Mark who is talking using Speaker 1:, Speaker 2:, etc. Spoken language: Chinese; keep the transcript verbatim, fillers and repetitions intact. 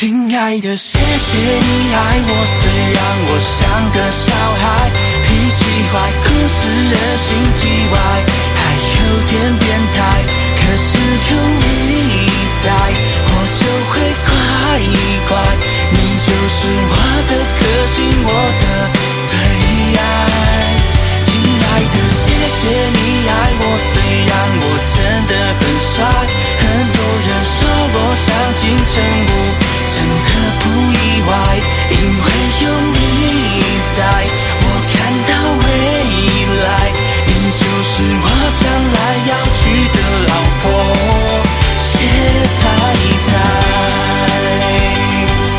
Speaker 1: 亲爱的，谢谢你爱我，虽然我像个小孩，脾气坏，固执的心机歪，还有点变态。可是有你在，我就会乖乖，你就是我